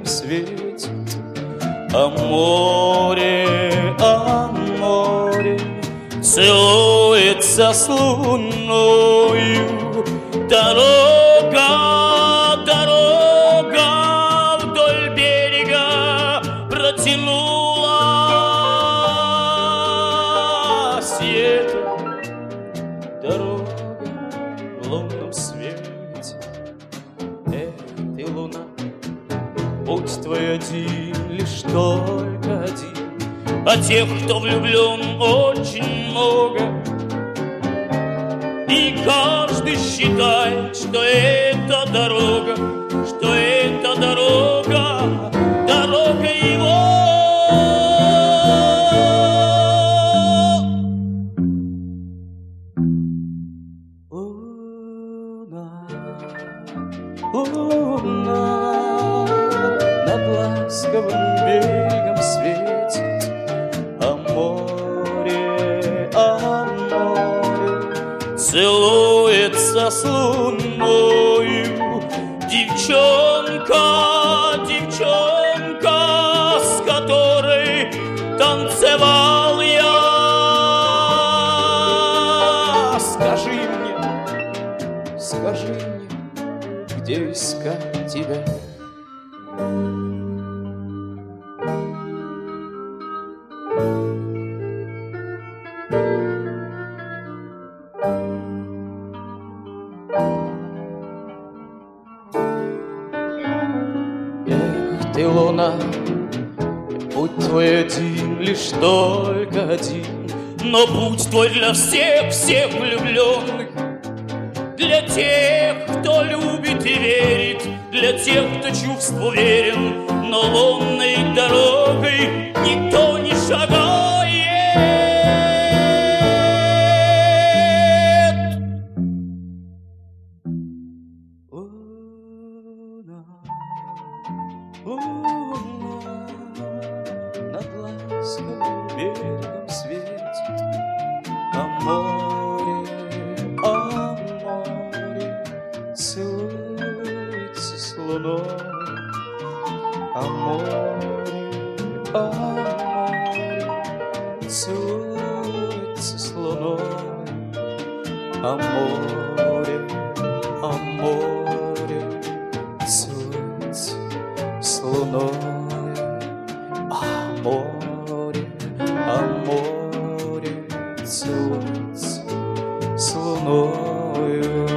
светит. А море целуется с луною. Дорога, дорога вдоль берега протянулась. И эта дорога в лунном свете. Эх ты, луна, путь твой один, лишь только один. А тех, кто влюблен, очень много. И каждый считает, что это дорога, что это дорога, дорога его. Луна, луна над ласковым берегом светит. А море целуется с луною. Девчонка, девчонка, с которой танцевал я. Скажи мне, где искать тебя? Эх ты, луна, путь твой один, лишь только один. Но путь твой для всех, всех влюбленных, для тех, кто любит и верит, для тех, кто чувству верен. Но лунной дорогой никто не шагает. Луна, луна над ласковым берегом светит. А море целуется с луной. А море целуется с луной. А море целуется с луной. А море целуется с луною.